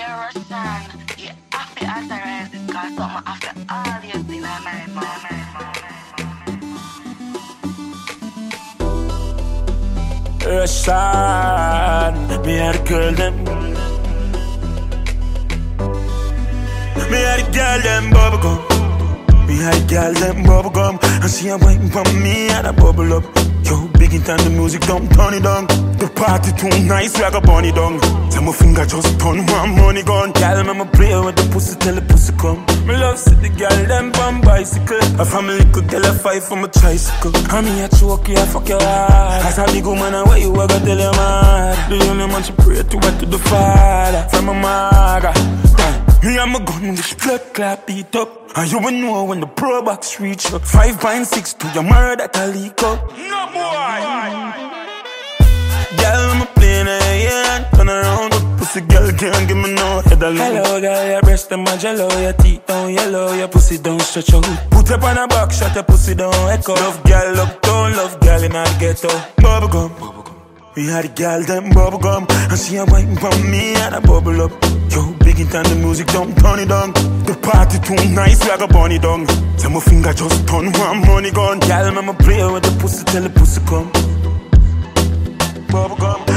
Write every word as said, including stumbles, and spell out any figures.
Russian. You have to authorize it, cause something after all you see my mind, my mind, my mind. Russian, me had a girl them. Me had a girl them bubblegum. Me had a girl them bubblegum. And she a wine for me and a bubble up. Yo, big in time the music don't turn it down. The party too nice like a bunny down. Tell my finger just turn one money gun. Girl, I'ma play with the pussy till the pussy come. Me love see the girl them on bicycle. A family could tell a fight from a tricycle. I mean a choke you, I fuck your heart. As a big woman, I where you I gotta tell your mother. The only man she pray to her to the father. From a mother. Me and my gun, this blood clap beat up. And you will know when the pro box reach up. Five point six to your murder that I leak up. No boy. Girl, I'm a plane and turn around. The pussy girl can't give me no head alone. Hello girl, your breast them a jello. Your teeth down yellow, your pussy don't stretch out. Put up on a back shot, your pussy don't echo. Love girl uptown, love girl in the ghetto. Bubblegum, bubblegum. We had a girl them bubblegum. And she a wine for me and a bubble up. Yo, big in time the music don't turn it down. The party too nice like a bunny down. Tell my finger just turn one money gun. Girl, I'ma play with the pussy till the pussy come. Bubblegum.